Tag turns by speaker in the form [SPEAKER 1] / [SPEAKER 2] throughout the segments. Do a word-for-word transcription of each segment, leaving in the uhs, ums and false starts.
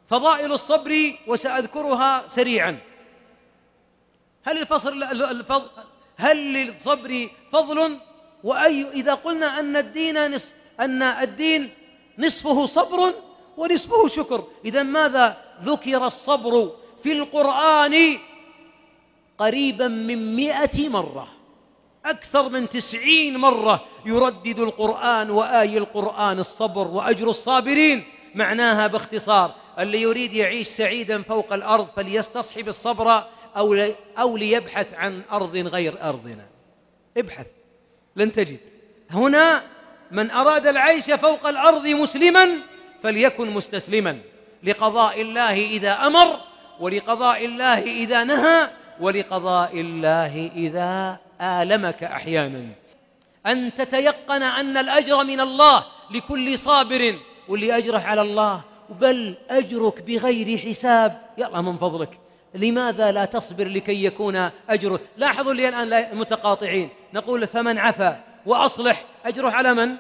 [SPEAKER 1] فضائل الصبر وسأذكرها سريعا. هل الفصل الفضل هل للصبر فضل؟ وأي إذا قلنا أن الدين نصف أن الدين نصفه صبر ونصفه شكر، إذا ماذا ذكر الصبر في القرآن قريبا من مئة مرة، أكثر من تسعين مرة يردد القرآن وآي القرآن الصبر وأجر الصابرين. معناها باختصار: اللي يريد يعيش سعيدا فوق الأرض فليستصحب الصبر أو, لي أو ليبحث عن أرض غير أرضنا. ابحث لن تجد. هنا من أراد العيش فوق الأرض مسلما فليكن مستسلما لقضاء الله إذا أمر، ولقضاء الله إذا نهى، ولقضاء الله إذا آلمك أحيانا. أن تتيقن أن الأجر من الله لكل صابر، واللي أجره على الله، بل أجرك بغير حساب. يلا من فضلك لماذا لا تصبر لكي يكون أجرك؟ لاحظوا لي الآن المتقاطعين، نقول فمن عفا وأصلح أجره على من؟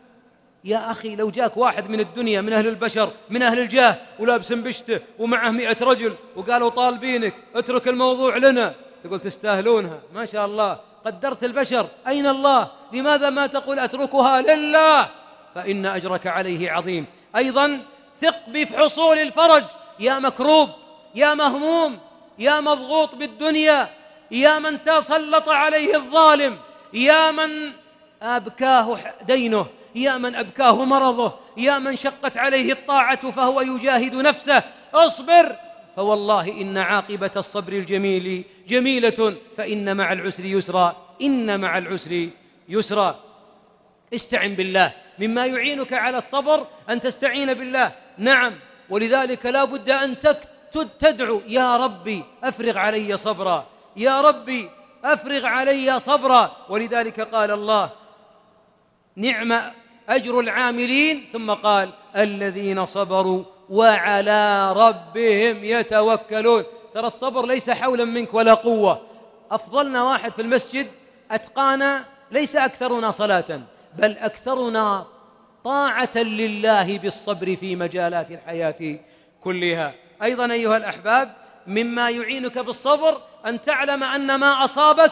[SPEAKER 1] يا أخي لو جاك واحد من الدنيا، من أهل البشر، من أهل الجاه، ولابس بشته ومعه مئة رجل وقالوا طالبينك اترك الموضوع لنا، تقول تستاهلونها ما شاء الله، قدرت البشر، أين الله؟ لماذا ما تقول أتركها لله؟ فإن أجرك عليه عظيم. أيضا ثق بحصول الفرج، يا مكروب، يا مهموم، يا مضغوط بالدنيا، يا من تسلط عليه الظالم، يا من أبكاه دينه، يا من أبكاه مرضه، يا من شقت عليه الطاعة فهو يجاهد نفسه، اصبر فوالله إن عاقبة الصبر الجميل جميلة، فإن مع العسر يسرا، إن مع العسر يسرا. استعن بالله. مما يعينك على الصبر أن تستعين بالله، نعم، ولذلك لا بد أن تدعو: يا ربي أفرغ علي صبرا، يا ربي أفرغ علي صبرا. ولذلك قال الله: نعم أجر العاملين، ثم قال: الذين صبروا وعلى ربهم يتوكلون. ترى الصبر ليس حولا منك ولا قوة. أفضلنا واحد في المسجد أتقانا ليس أكثرنا صلاة، بل أكثرنا طاعة لله بالصبر في مجالات الحياة كلها. أيضا أيها الأحباب، مما يعينك بالصبر أن تعلم أن ما أصابك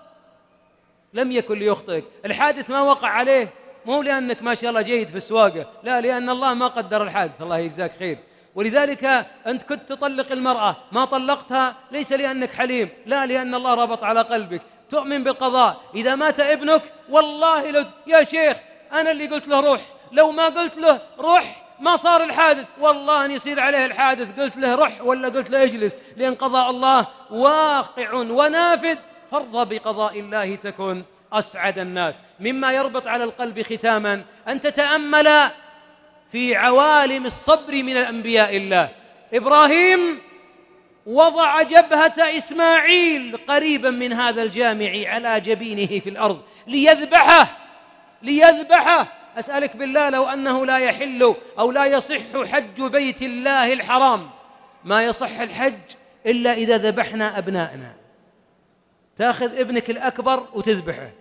[SPEAKER 1] لم يكن ليخطئك. الحادث ما وقع عليه مو لأنك ما شاء الله جيد في السواقة، لا، لأن الله ما قدر الحادث، الله يجزاك خير. ولذلك أنت كنت تطلق المرأة ما طلقتها ليس لأنك حليم، لا، لأن الله ربط على قلبك، تؤمن بالقضاء. إذا مات ابنك والله لو يا شيخ أنا اللي قلت له روح، لو ما قلت له روح ما صار الحادث، والله أن يصير عليه الحادث، قلت له رح ولا قلت له اجلس، لأن قضاء الله واقع ونافذ. فارض بقضاء الله تكن أسعد الناس. مما يربط على القلب ختاما أن تتأمل في عوالم الصبر من الأنبياء الله. إبراهيم وضع جبهة إسماعيل قريبا من هذا الجامع على جبينه في الأرض ليذبحه ليذبحه أسألك بالله لو أنه لا يحل أو لا يصح حج بيت الله الحرام، ما يصح الحج إلا إذا ذبحنا أبنائنا. تأخذ ابنك الأكبر وتذبحه.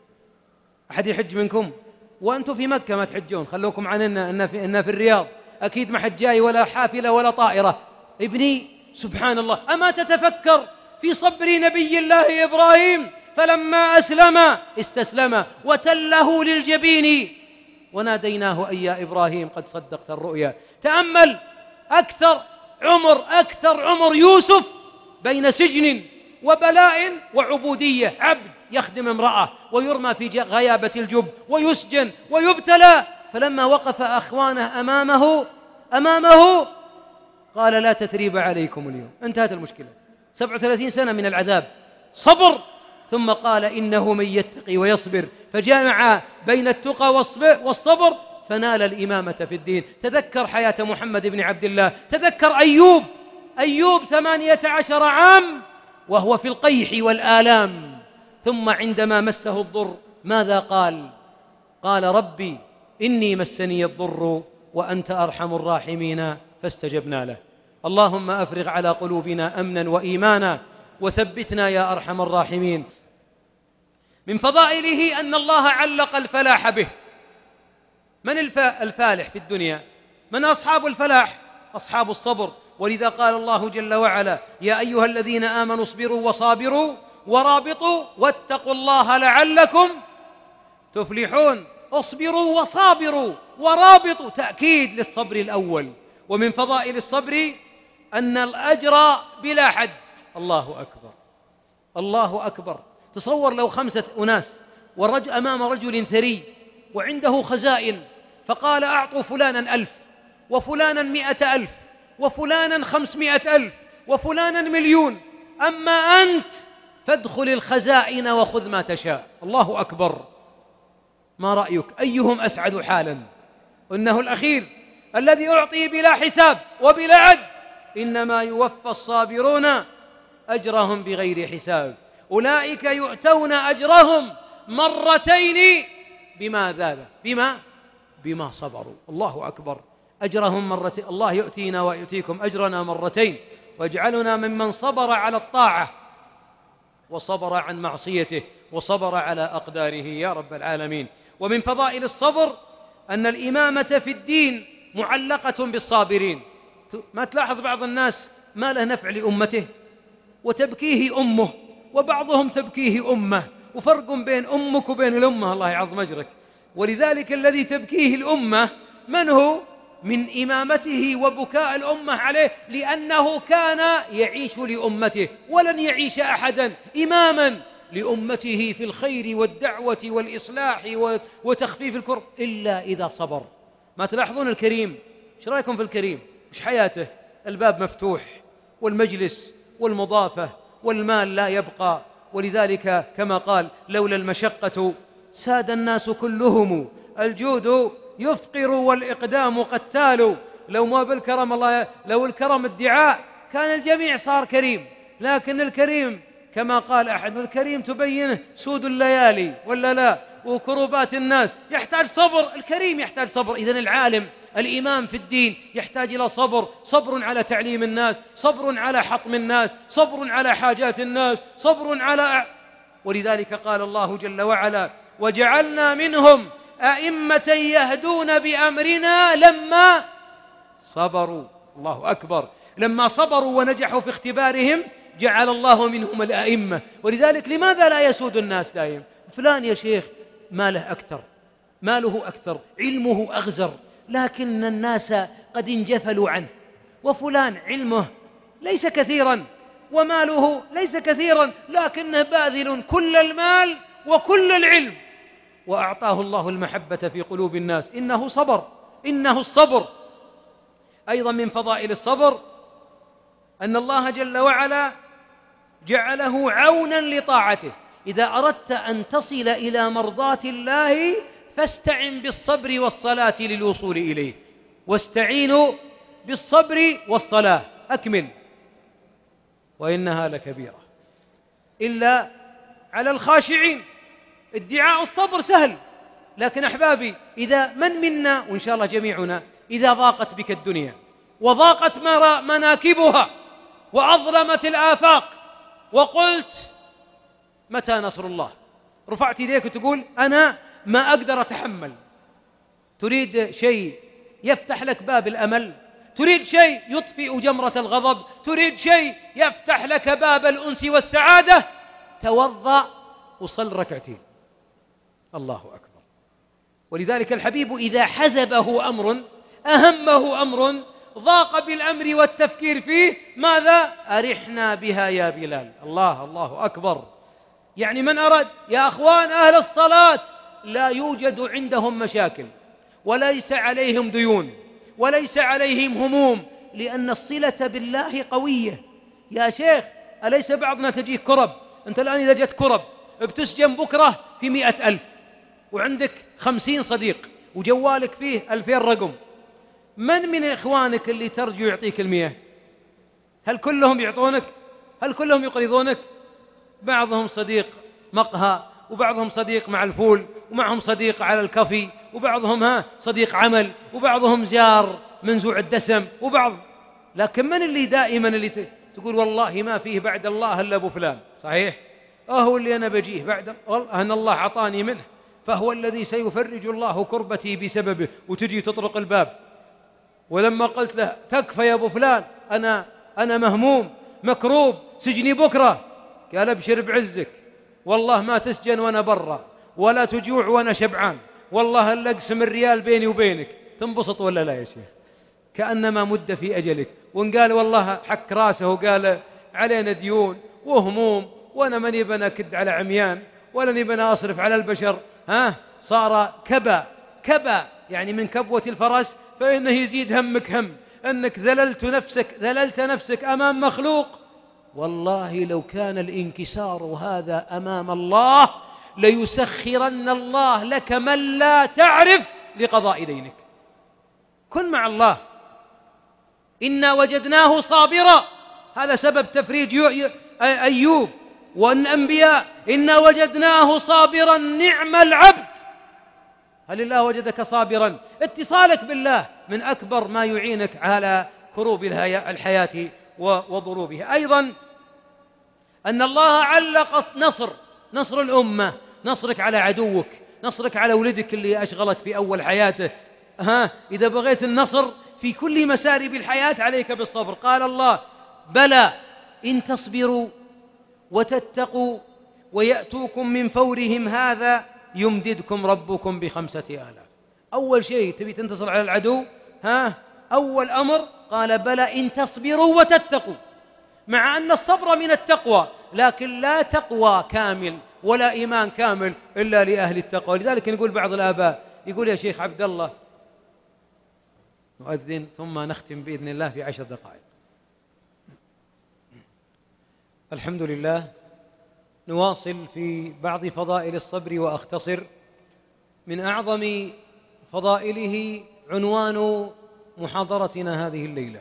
[SPEAKER 1] أحد يحج منكم؟ وأنتم في مكة ما تحجون، خلوكم عننا إن في, إن في الرياض أكيد ما حد جاي ولا حافلة ولا طائرة. ابني سبحان الله، أما تتفكر في صبر نبي الله إبراهيم فلما أسلم استسلم وتله للجبين وناديناه أي يا إبراهيم قد صدقت الرؤيا. تأمل أكثر عمر أكثر عمر يوسف بين سجن وبلاء وعبودية، عبد يخدم امرأة ويرمى في غيابة الجب ويسجن ويبتلى، فلما وقف أخوانه أمامه أمامه قال لا تثريب عليكم اليوم، انتهت المشكلة. سبع وثلاثين سنة من العذاب، صبر، ثم قال إنه من يتقي ويصبر، فجمع بين التقى والصبر فنال الإمامة في الدين. تذكر حياة محمد بن عبد الله، تذكر أيوب أيوب ثمانية عشر عام وهو في القيح والآلام، ثم عندما مسه الضر ماذا قال؟ قال ربي إني مسني الضر وأنت أرحم الراحمين، فاستجبنا له. اللهم أفرغ على قلوبنا أمنا وإيمانا وثبتنا يا أرحم الراحمين. من فضائله أن الله علق الفلاح به. من الفالح في الدنيا؟ من أصحاب الفلاح؟ أصحاب الصبر. ولذا قال الله جل وعلا: يا أيها الذين آمنوا اصبروا وصابروا ورابطوا واتقوا الله لعلكم تفلحون. اصبروا وصابروا ورابطوا، تأكيد للصبر الأول. ومن فضائل الصبر أن الأجر بلا حد. الله أكبر، الله أكبر. تصور لو خمسة أناس والرجل أمام رجل ثري وعنده خزائن، فقال: أعطوا فلانا ألف، وفلانا مئة ألف، وفلانا خمسمائة ألف، وفلانا مليون، أما أنت فادخل الخزائن وخذ ما تشاء. الله أكبر. ما رأيك؟ أيهم أسعد حالا؟ إنه الأخير الذي أعطي بلا حساب وبلا عد. إنما يوفى الصابرون أجرهم بغير حساب. أولئك يؤتون أجرهم مرتين. بما ذا بما بما صبروا. الله أكبر. أجرهم مرتين. الله يؤتينا ويؤتيكم أجرنا مرتين، واجعلنا ممن صبر على الطاعة وصبر عن معصيته وصبر على أقداره يا رب العالمين. ومن فضائل الصبر أن الإمامة في الدين معلقة بالصابرين. ما تلاحظ بعض الناس ما له نفع لأمته وتبكيه أمه، وبعضهم تبكيه أمه، وفرق بين أمك وبين الأمة. الله يعظم أجرك. ولذلك الذي تبكيه الأمة من هو؟ من إمامته وبكاء الأمة عليه، لأنه كان يعيش لأمته، ولن يعيش أحدا إماما لأمته في الخير والدعوة والإصلاح وتخفيف الكرب إلا إذا صبر. ما تلاحظون الكريم؟ ايش رأيكم في الكريم؟ ايش حياته؟ الباب مفتوح والمجلس والمضافة والمال لا يبقى. ولذلك كما قال: لولا المشقة ساد الناس كلهم، الجود يفقر والإقدام قتال. لو ما بالكرم الله، لو الكرم ادعاء كان الجميع صار كريم، لكن الكريم كما قال أحد: الكريم تبينه سود الليالي ولا لا، وكروبات الناس. يحتاج صبر، الكريم يحتاج صبر. إذن العالم الإمام في الدين يحتاج إلى صبر، صبر على تعليم الناس، صبر على حطم الناس، صبر على حاجات الناس، صبر على. ولذلك قال الله جل وعلا: وجعلنا منهم أئمة يهدون بأمرنا لما صبروا. الله أكبر. لما صبروا ونجحوا في اختبارهم جعل الله منهم الأئمة. ولذلك لماذا لا يسود الناس دائما؟ فلان يا شيخ ماله أكثر، ماله أكثر، علمه أغزر، لكن الناس قد انجفلوا عنه. وفلان علمه ليس كثيرا وماله ليس كثيرا، لكنه باذل كل المال وكل العلم، وأعطاه الله المحبة في قلوب الناس. إنه صبر، إنه الصبر. أيضا من فضائل الصبر أن الله جل وعلا جعله عونا لطاعته. إذا أردت أن تصل إلى مرضاة الله فاستعن بالصبر والصلاة للوصول إليه. واستعينوا بالصبر والصلاة. أكمل. وإنها لكبيرة إلا على الخاشعين. ادعاء الصبر سهل، لكن أحبابي إذا من منا وإن شاء الله جميعنا إذا ضاقت بك الدنيا وضاقت مناكبها وأظلمت الآفاق وقلت متى نصر الله، رفعت يديك وتقول أنا ما أقدر أتحمل، تريد شيء يفتح لك باب الأمل، تريد شيء يطفئ جمرة الغضب، تريد شيء يفتح لك باب الأنس والسعادة، توضأ وصل ركعتين. الله أكبر. ولذلك الحبيب إذا حزبه أمر أهمه أمر ضاق بالأمر والتفكير فيه ماذا؟ أرحنا بها يا بلال. الله الله أكبر. يعني من أراد يا أخوان أهل الصلاة لا يوجد عندهم مشاكل وليس عليهم ديون وليس عليهم هموم، لأن الصلة بالله قوية. يا شيخ أليس بعضنا تجيك كرب؟ أنت الآن إذا جت كرب بتسجن بكرة في مئة ألف وعندك خمسين صديق وجوالك فيه ألفين رقم، من من إخوانك اللي ترجو يعطيك المياه؟ هل كلهم يعطونك؟ هل كلهم يقرضونك؟ بعضهم صديق مقهى، وبعضهم صديق مع الفول، ومعهم صديق على الكافي، وبعضهم ها صديق عمل، وبعضهم جار منزوع الدسم، وبعض. لكن من اللي دائما اللي تقول والله ما فيه بعد الله إلا أبو فلان؟ صحيح، أهو اللي أنا بجيه بعد أن الله عطاني منه، فهو الذي سيفرج الله كربتي بسببه. وتجي تطرق الباب ولما قلت له تكفى يا أبو فلان، أنا أنا مهموم مكروب سجني بكرة، قال أبشر بعزك، والله ما تسجن وأنا برا، ولا تجوع وأنا شبعان، والله ألا أقسم الريال بيني وبينك. تنبسط ولا لا يا شيخ؟ كأنما مد في أجلك. وإن قال والله حك راسه وقال علينا ديون وهموم وأنا ماني بنكد على عميان ولا نبنى أصرف على البشر، ها صار كبا كبا يعني من كبوة الفرس، فإنه يزيد همك هم أنك ذللت نفسك ذللت نفسك أمام مخلوق. والله لو كان الانكسار هذا أمام الله ليسخرن الله لك من لا تعرف لقضاء دينك. كن مع الله. إنا وجدناه صابرا، هذا سبب تفريج أيوب والأنبياء. إنا وجدناه صابرا نعم العبد. هل الله وجدك صابرا؟ اتصالك بالله من أكبر ما يعينك على كروب الحياة وضروبها. أيضا أن الله علق نصر نصر الأمة، نصرك على عدوك، نصرك على ولدك اللي أشغلك في أول حياته. ها إذا بغيت النصر في كل مسارب الحياة عليك بالصبر. قال الله بلى إن تصبروا وتتقوا ويأتوكم من فورهم هذا يمددكم ربكم بخمسة آلاف. أول شيء تبي تنتصر على العدو، ها أول أمر قال بلى إن تصبروا وتتقوا، مع أن الصبر من التقوى، لكن لا تقوى كامل ولا إيمان كامل إلا لأهل التقوى. لذلك نقول بعض الآباء يقول يا شيخ عبد الله نؤذن ثم نختم بإذن الله في عشر دقائق. الحمد لله. نواصل في بعض فضائل الصبر وأختصر. من أعظم فضائله عنوان محاضرتنا هذه الليلة: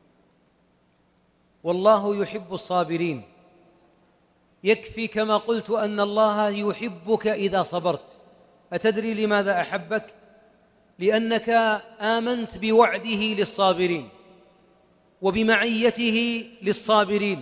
[SPEAKER 1] والله يحب الصابرين. يكفي كما قلت أن الله يحبك إذا صبرت. أتدري لماذا أحبك؟ لأنك آمنت بوعده للصابرين وبمعيته للصابرين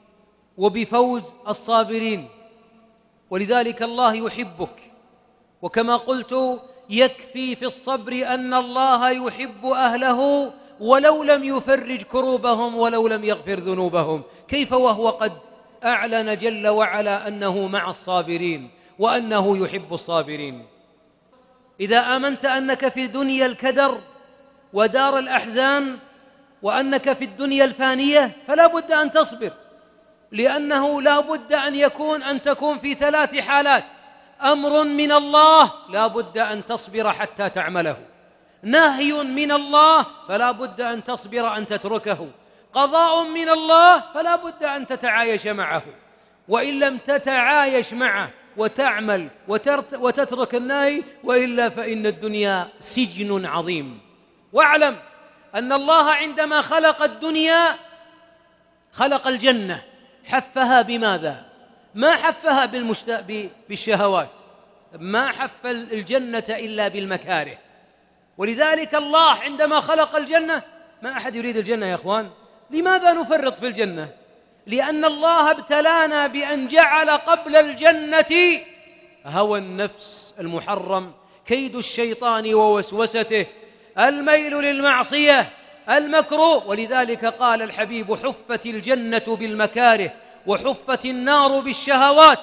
[SPEAKER 1] وبفوز الصابرين، ولذلك الله يحبك. وكما قلت يكفي في الصبر أن الله يحب أهله ولو لم يفرج كروبهم ولو لم يغفر ذنوبهم. كيف وهو قد أعلن جل وعلا أنه مع الصابرين وأنه يحب الصابرين. إذا آمنت أنك في دنيا الكدر ودار الأحزان وأنك في الدنيا الفانية فلا بد أن تصبر، لأنه لا بد أن يكون أن تكون في ثلاث حالات: أمر من الله لا بد أن تصبر حتى تعمله، نهي من الله فلا بد أن تصبر أن تتركه، قضاء من الله فلا بد أن تتعايش معه. وإن لم تتعايش معه وتعمل وتترك النهي وإلا فإن الدنيا سجن عظيم. واعلم أن الله عندما خلق الدنيا خلق الجنة، حفها بماذا؟ ما حفها بالمشت... بالشهوات، ما حف الجنة إلا بالمكاره. ولذلك الله عندما خلق الجنة، ما أحد يريد الجنة يا أخوان. لماذا نفرط في الجنة؟ لأن الله ابتلانا بأن جعل قبل الجنة هوى النفس المحرم، كيد الشيطان ووسوسته، الميل للمعصية، المكروه. ولذلك قال الحبيب: حفت الجنة بالمكاره وحفت النار بالشهوات.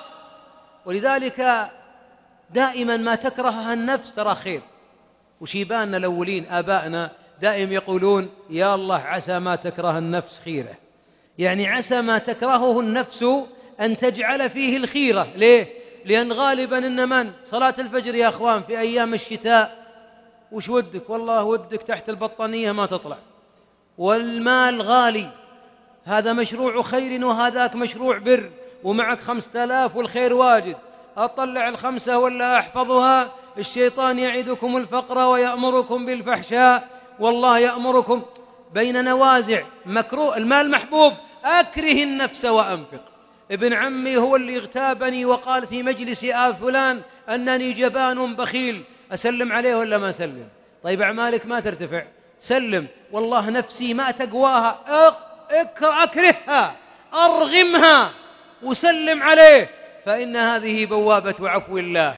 [SPEAKER 1] ولذلك دائما ما تكرهها النفس ترى خير. وشيباننا الأولين آبائنا دائما يقولون: يا الله عسى ما تكره النفس خيره، يعني عسى ما تكرهه النفس أن تجعل فيه الخيرة. ليه؟ لأن غالبا إن من صلاة الفجر يا أخوان في أيام الشتاء وش ودك؟ والله ودك تحت البطانية ما تطلع، والمال غالي، هذا مشروع خير وهذاك مشروع بر، ومعك خمسة آلاف والخير واجد، أطلع الخمسة ولا أحفظها. الشيطان يعدكم الفقر ويأمركم بالفحشاء والله يأمركم بين نوازع. مكروه، المال محبوب، أكره النفس وأنفق. ابن عمي هو اللي اغتابني وقال في مجلس آل فلان أنني جبان بخيل، أسلم عليه ولا ما أسلم؟ طيب أعمالك ما ترتفع، سلم. والله نفسي ما تقواها، أكرهها، أرغمها وسلم عليه، فإن هذه بوابة عفو الله.